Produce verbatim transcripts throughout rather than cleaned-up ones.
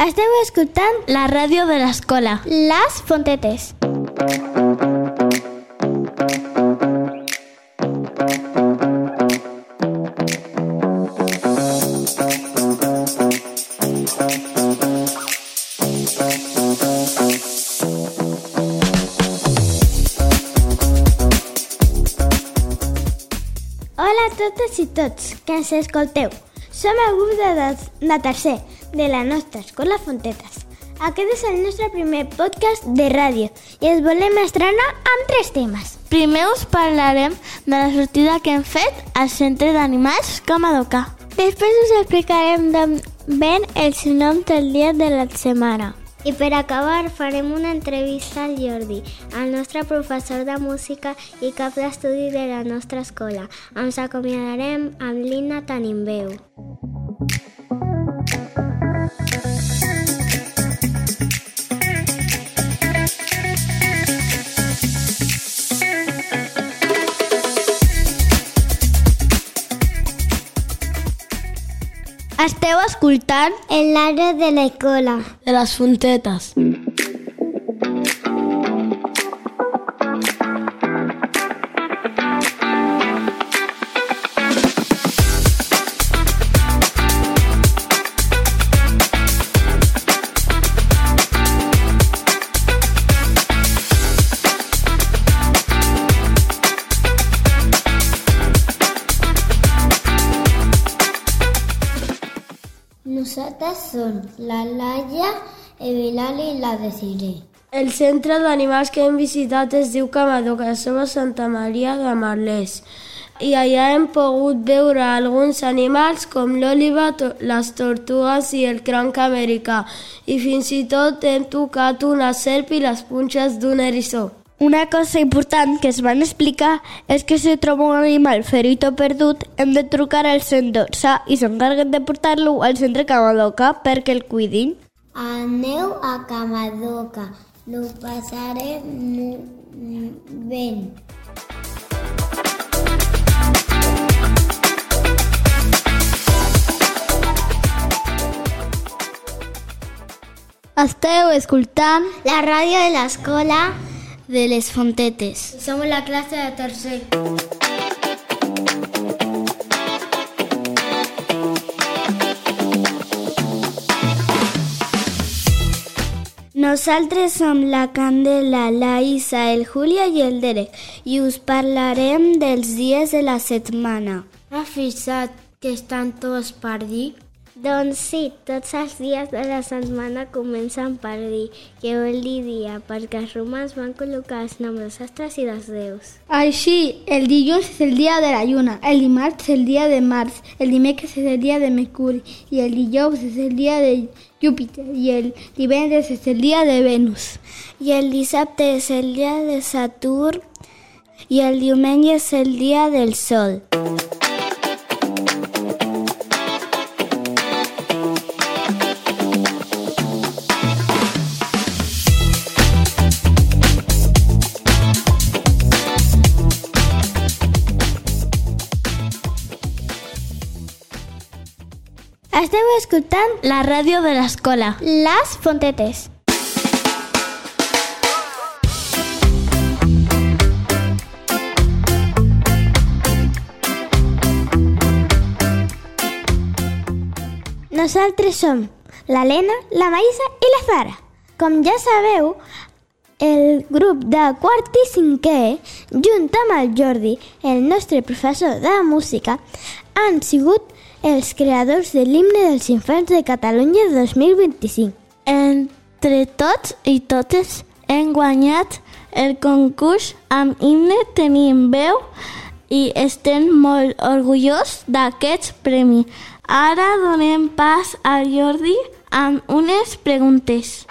Esteu escoltant la ràdio de l'escola. Les Fontetes. Hola a totes i tots que ens escolteu. Som el grup de, de tercer de la nostra escola Fontetes. Aquest és el nostre primer podcast de ràdio i ens volem estrenar amb tres temes. Primer us parlarem de la sortida que hem fet al centre d'animals Camadoca. Després us explicarem d'on ven els noms del dia de la setmana. I per acabar farem una entrevista al Jordi, el nostre professor de música i cap d'estudi de la nostra escola. Ens acomiadarem amb l'himne Tenim veu. Esteu escoltant en l'àrea de l'escola de les Fontetes. Nosaltres som la Laia, el Bilal i la Desiree. El centre d'animals que hem visitat es diu Camadoca, som a Santa Maria de Merlès. I allà hem pogut veure alguns animals com l'òliba, les tortugues i el cranc americà. I fins i tot hem tocat una serp i les punxes d'un eriçó. Una cosa important que es van explicar és que si troba un animal ferit o perdut hem de trucar al cent dotze i s'encarreguen de portar-lo al centre Camadoca perquè el cuidin. Aneu a Camadoca, lo passarem bé. Esteu escoltant la ràdio de l'escola de les Fontetes. Som la classe de tercer. Nosaltres som la Candela, la Isa, el Julia i el Derek i us parlarem dels dies de la setmana. Has fixat que estan tots per dir? Doncs sí, tots els dies de la setmana comencen per dir, que vol dir dia, perquè els romans van col·locar els noms dels astres i dels déus. Així, el dilluns és el dia de la lluna, el dimarts és el dia de Mars, el dimecres és el dia de Mercuri i el dijous és el dia de Júpiter i el divendres és el dia de Venus. I el dissabte és el dia de Saturn i el diumenge és el dia del Sol. Esteu escoltant la ràdio de l'escola. Les Fontetes. Nosaltres som l'Helena, la Maïssa i la Zara. Com ja sabeu, el grup de quart i cinquè, junt amb el Jordi, el nostre professor de música, han sigut els creadors de l'himne dels infants de Catalunya dos mil vint-i-cinc. Entre tots i totes hem guanyat el concurs amb himne Tenim veu i estem molt orgullosos d'aquest premi. Ara donem pas al Jordi amb unes preguntes.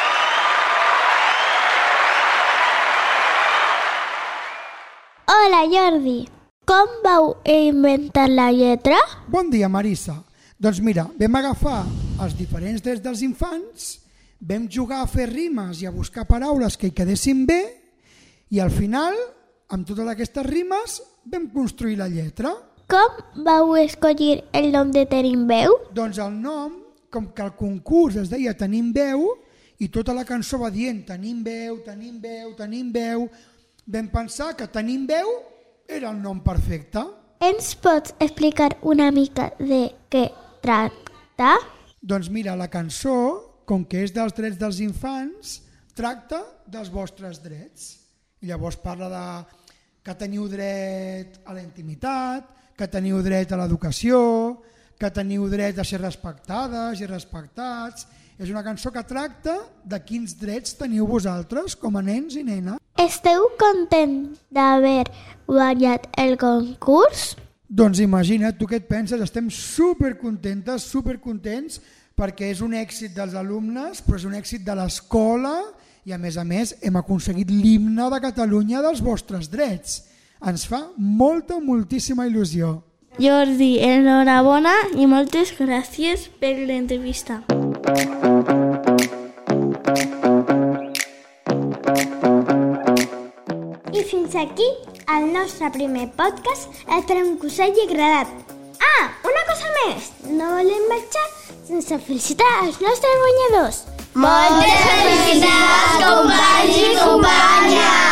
Hola Jordi, com vau inventar la lletra? Bon dia, Marissa. Doncs mira, vam agafar els diferents drets dels infants, vam jugar a fer rimes i a buscar paraules que hi quedessin bé i al final, amb totes aquestes rimes, vam construir la lletra. Com vau escollir el nom de Tenim veu? Doncs el nom com que el concurs es deia Tenim veu i tota la cançó va dient tenim veu, tenim veu, tenim veu, vam pensar que Tenim veu era el nom perfecte. Ens pots explicar una mica de què tracta? Doncs mira, la cançó, com que és dels drets dels infants, tracta dels vostres drets. I llavors parla de que teniu dret a la intimitat, que teniu dret a l'educació, que teniu dret a ser respectades i respectats. És una cançó que tracta de quins drets teniu vosaltres com a nens i nenes. Esteu content d'haver guanyat el concurs? Doncs imagina't, tu què et penses? Estem supercontentes, supercontents, perquè és un èxit dels alumnes, però és un èxit de l'escola i a més a més hem aconseguit l'himne de Catalunya dels vostres drets. Ens fa molta, moltíssima il·lusió. Jordi, enhorabona i moltes gràcies per l'entrevista. I fins aquí el nostre primer podcast. Esperem que us hagi agradat. Ah, una cosa més. No volem marxar sense felicitar els nostres guanyadors. Moltes felicitats, companys i companyes!